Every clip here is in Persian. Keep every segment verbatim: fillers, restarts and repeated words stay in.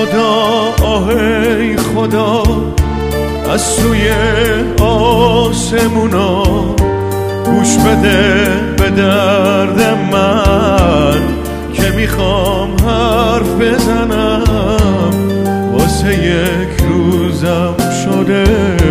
خدا آه ای خدا از سوی آسمونا گوش بده به درد من که میخوام حرف بزنم. واسه یک روزم شده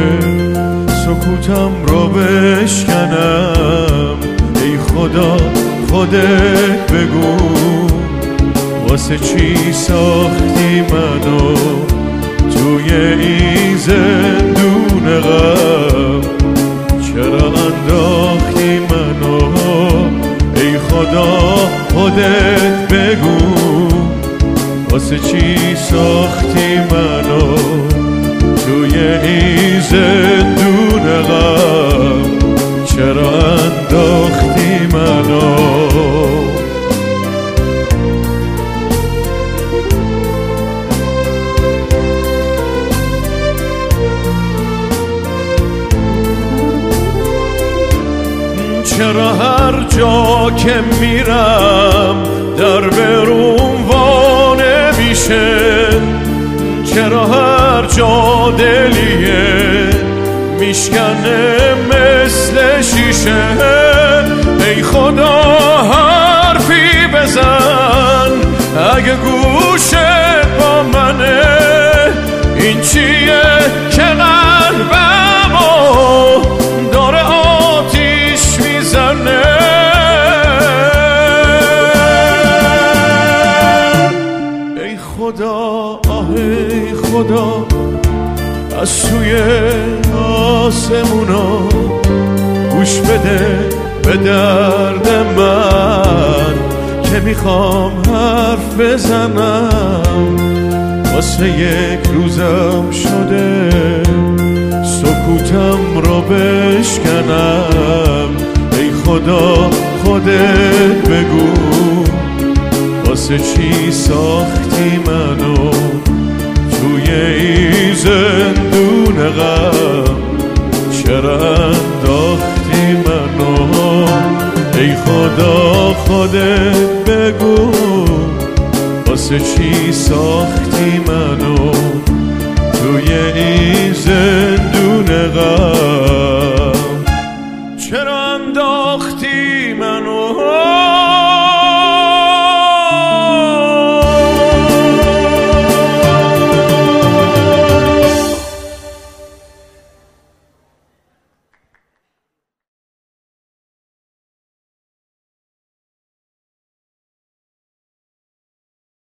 سکوتم رو بشکنم. ای خدا خودت بگو واسه چی ساختی منو توی این زندون غم؟ چرا انداختی منو؟ ای خدا خودت بگو واسه چی ساختی منو توی این زندون غم؟ چرا انداختی منو؟ چرا هر جا که میرم در بروم وا نمیشه؟ چرا هر جا دلیه میشکنه مثل شیشه؟ ای خدا حرفی بزن اگه گوشه با منه. این چیه که قلبمو داره آتیش میزنه؟ ای خدا آه ای خدا از سوی آسمونا گوش بده به درد من که میخوام حرف بزنم. واسه یک روزم شده سکوتم رو بشکنم. ای خدا خودت بگو واسه چی ساختی منو توی این زندون غم؟ چرا انداختی منو؟ ای خدا خودت بگو واسه چی ساختی منو توی این زندون غم؟